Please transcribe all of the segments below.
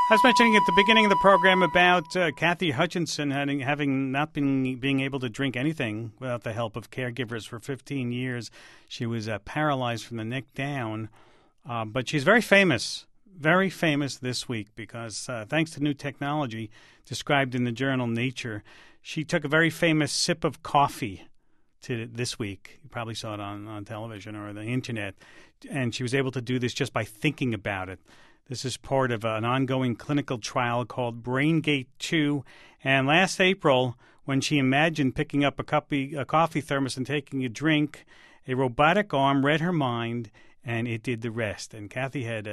I was mentioning at the beginning of the program about Kathy Hutchinson having not being able to drink anything without the help of caregivers for 15 years. She was paralyzed from the neck down, but she's very famous this week because thanks to new technology described in the journal Nature, she took a very famous sip of coffee this week. You probably saw it on television or the internet, and she was able to do this just by thinking about it. This is part of an ongoing clinical trial called BrainGate 2. And last April, when she imagined picking up a coffee thermos and taking a drink, a robotic arm read her mind, and it did the rest. And Kathy and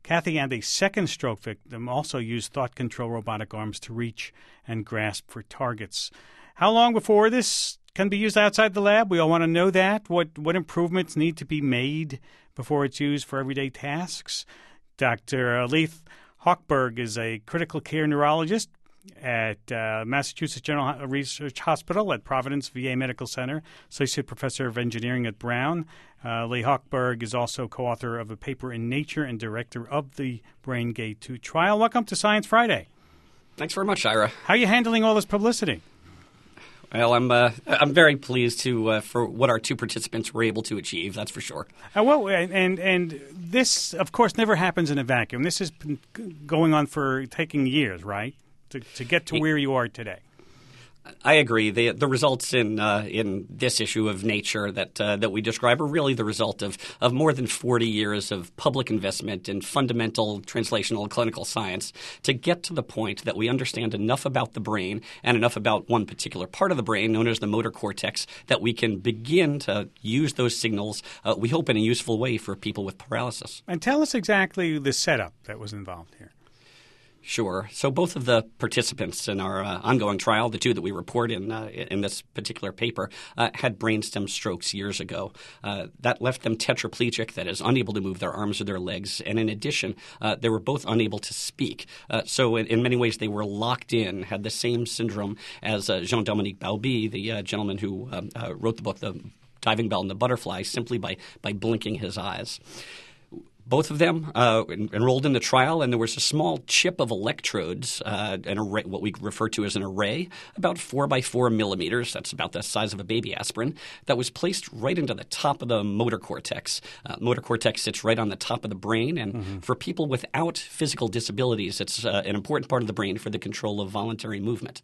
a second stroke victim also used thought control robotic arms to reach and grasp for targets. How long before this can be used outside the lab? We all want to know that. What improvements need to be made before it's used for everyday tasks? Dr. Leith Hochberg is a critical care neurologist at Massachusetts General Research Hospital at Providence VA Medical Center, associate professor of engineering at Brown. Leith Hochberg is also co-author of a paper in Nature and director of the BrainGate 2 trial. Welcome to Science Friday. Thanks very much, Ira. How are you handling all this publicity? Well, I'm very pleased for what our two participants were able to achieve. That's for sure. And this, of course, never happens in a vacuum. This has been going on for taking years, right, to get to where you are today. I agree. The results in this issue of Nature that we describe are really the result of more than 40 years of public investment in fundamental translational and clinical science to get to the point that we understand enough about the brain and enough about one particular part of the brain known as the motor cortex that we can begin to use those signals, we hope, in a useful way for people with paralysis. And tell us exactly the setup that was involved here. Sure. So both of the participants in our ongoing trial, the two that we report in this particular paper, had brainstem strokes years ago. That left them tetraplegic, that is, unable to move their arms or their legs. And in addition, they were both unable to speak. So in many ways, they were locked in, had the same syndrome as Jean-Dominique Bauby, the gentleman who wrote the book, The Diving Bell and the Butterfly, simply by blinking his eyes. Both of them enrolled in the trial, and there was a small chip of electrodes, an array, what we refer to as an array, about 4 by 4 millimeters. That's about the size of a baby aspirin. That was placed right into the top of the motor cortex. Motor cortex sits right on the top of the brain, and for people without physical disabilities, it's an important part of the brain for the control of voluntary movement.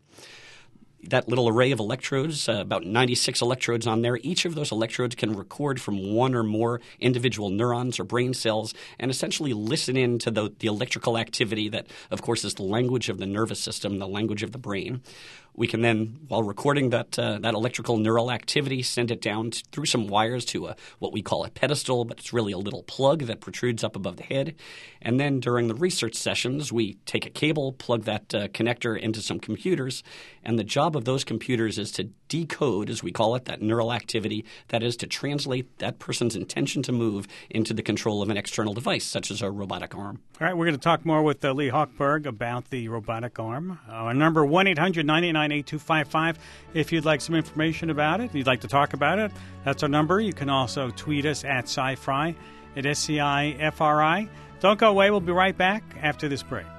That little array of electrodes, about 96 electrodes on there, each of those electrodes can record from one or more individual neurons or brain cells and essentially listen in to the electrical activity that, of course, is the language of the nervous system, the language of the brain. We can then, while recording that electrical neural activity, send it down through some wires to what we call a pedestal, but it's really a little plug that protrudes up above the head. And then during the research sessions, we take a cable, plug that connector into some computers, and the job of those computers is to decode, as we call it, that neural activity, that is to translate that person's intention to move into the control of an external device, such as a robotic arm. All right, we're going to talk more with Leith Hochberg about the robotic arm. Our number 1-800-989-8255 if you'd like some information about it, you'd like to talk about it. That's our number. You can also tweet us at SciFri, at SCIFRI. Don't go away. We'll be right back after this break.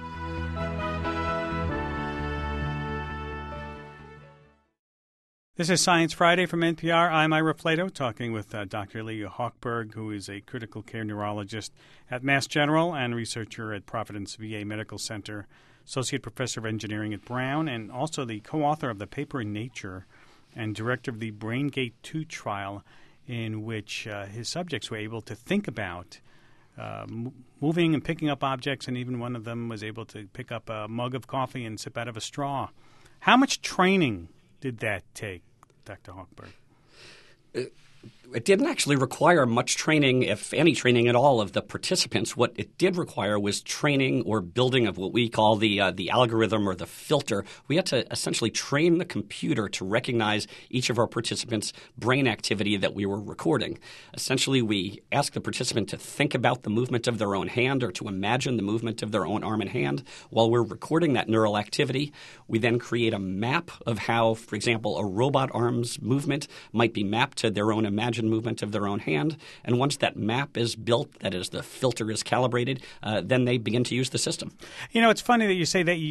This is Science Friday from NPR. I'm Ira Flato, talking with Dr. Leith Hochberg, who is a critical care neurologist at Mass General and researcher at Providence VA Medical Center, associate professor of engineering at Brown, and also the co-author of the paper in Nature and director of the BrainGate 2 trial, in which his subjects were able to think about moving and picking up objects, and even one of them was able to pick up a mug of coffee and sip out of a straw. How much training did that take, Dr. Hochberg? It didn't actually require much training, if any training at all, of the participants. What it did require was training or building of what we call the algorithm or the filter. We had to essentially train the computer to recognize each of our participants' brain activity that we were recording. Essentially, we asked the participant to think about the movement of their own hand or to imagine the movement of their own arm and hand while we're recording that neural activity. We then create a map of how, for example, a robot arm's movement might be mapped to their own imagine movement of their own hand. And once that map is built, that is, the filter is calibrated, then they begin to use the system. You know, it's funny that you say that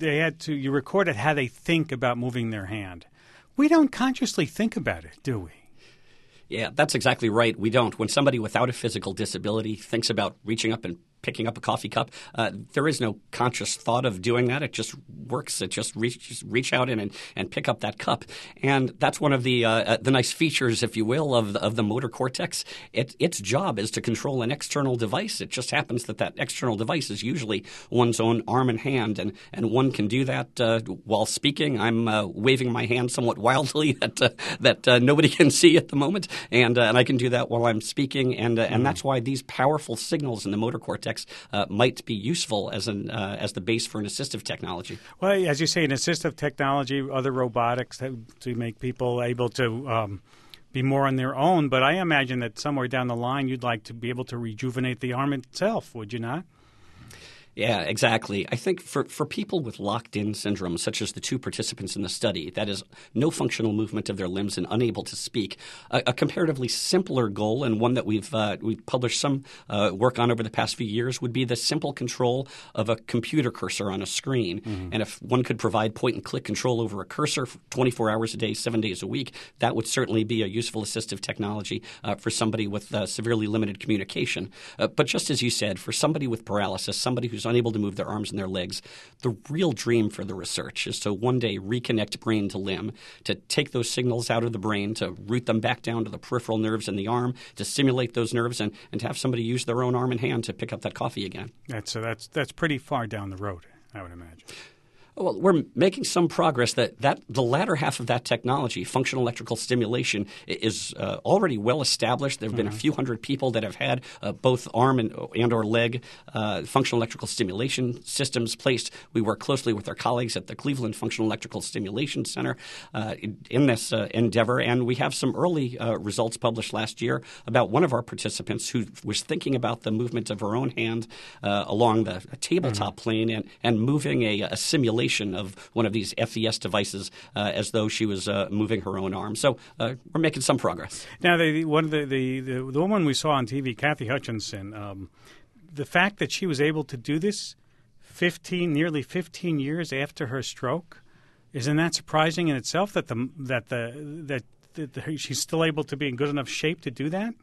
you recorded how they think about moving their hand. We don't consciously think about it, do we? Yeah, that's exactly right. We don't. When somebody without a physical disability thinks about reaching up and picking up a coffee cup, there is no conscious thought of doing that. It just works. It just reach out and pick up that cup. And that's one of the nice features, if you will, of the motor cortex. Its job is to control an external device. It just happens that external device is usually one's own arm and hand, and one can do that while speaking. I'm waving my hand somewhat wildly that nobody can see at the moment, and I can do that while I'm speaking. And that's why these powerful signals in the motor cortex might be useful as the base for an assistive technology. Well, as you say, an assistive technology, other robotics to make people able to be more on their own. But I imagine that somewhere down the line you'd like to be able to rejuvenate the arm itself, would you not? Yeah, exactly. I think for people with locked-in syndrome, such as the two participants in the study, that is, no functional movement of their limbs and unable to speak, a comparatively simpler goal, and one that we've published some work on over the past few years, would be the simple control of a computer cursor on a screen. Mm-hmm. And if one could provide point-and-click control over a cursor 24 hours a day, 7 days a week, that would certainly be a useful assistive technology for somebody with severely limited communication. But just as you said, for somebody with paralysis, somebody who's unable to move their arms and their legs, the real dream for the research is to one day reconnect brain to limb, to take those signals out of the brain, to route them back down to the peripheral nerves in the arm, to stimulate those nerves, and to have somebody use their own arm and hand to pick up that coffee again. That's pretty far down the road, I would imagine. Well, we're making some progress. That the latter half of that technology, functional electrical stimulation, is already well established. There have been a few hundred people that have had both arm and or leg functional electrical stimulation systems placed. We work closely with our colleagues at the Cleveland Functional Electrical Stimulation Center in this endeavor, and we have some early results published last year about one of our participants who was thinking about the movement of her own hand along the tabletop plane and moving a simulation of one of these FES devices as though she was moving her own arm. So we're making some progress. Now, the woman we saw on TV, Kathy Hutchinson, the fact that she was able to do this nearly 15 years after her stroke, isn't that surprising in itself that she's still able to be in good enough shape to do that?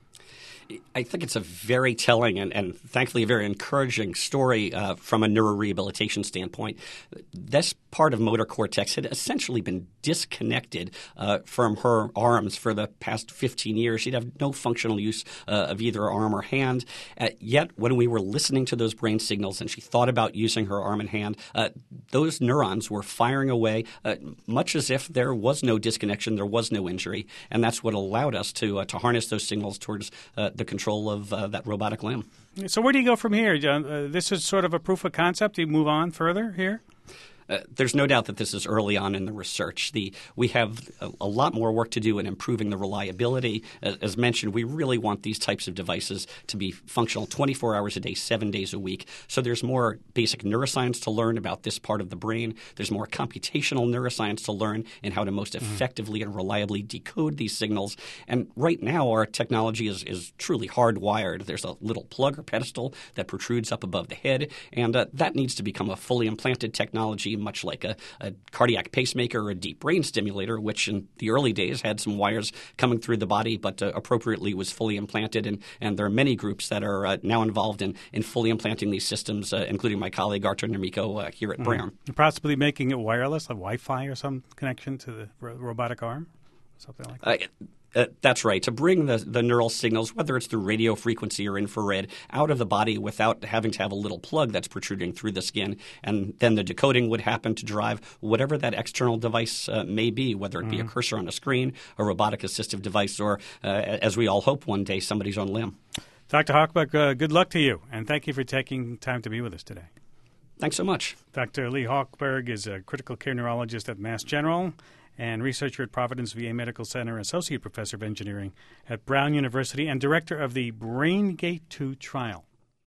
I think it's a very telling and thankfully a very encouraging story from a neurorehabilitation standpoint. This part of motor cortex had essentially been disconnected from her arms for the past 15 years. She'd have no functional use of either arm or hand. Yet when we were listening to those brain signals and she thought about using her arm and hand, those neurons were firing away much as if there was no disconnection, there was no injury. And that's what allowed us to harness those signals towards the control of that robotic limb. So where do you go from here, John? This is sort of a proof of concept. Do you move on further here? There's no doubt that this is early on in the research. We have a lot more work to do in improving the reliability. As mentioned, we really want these types of devices to be functional 24 hours a day, 7 days a week. So there's more basic neuroscience to learn about this part of the brain. There's more computational neuroscience to learn in how to most effectively and reliably decode these signals. And right now, our technology is truly hardwired. There's a little plug or pedestal that protrudes up above the head, and that needs to become a fully implanted technology, much like a cardiac pacemaker or a deep brain stimulator, which in the early days had some wires coming through the body but appropriately was fully implanted. And there are many groups that are now involved in fully implanting these systems, including my colleague Artur Nemiko here at Brown. Possibly making it wireless, like Wi-Fi or some connection to the robotic arm, something like that. That's right. To bring the neural signals, whether it's through radio frequency or infrared, out of the body without having to have a little plug that's protruding through the skin. And then the decoding would happen to drive whatever that external device may be, whether it be a cursor on a screen, a robotic assistive device, or, as we all hope one day, somebody's own limb. Dr. Hochberg, good luck to you, and thank you for taking time to be with us today. Thanks so much. Dr. Lee Hochberg is a critical care neurologist at Mass General and researcher at Providence VA Medical Center, associate professor of engineering at Brown University, and director of the BrainGate 2 trial.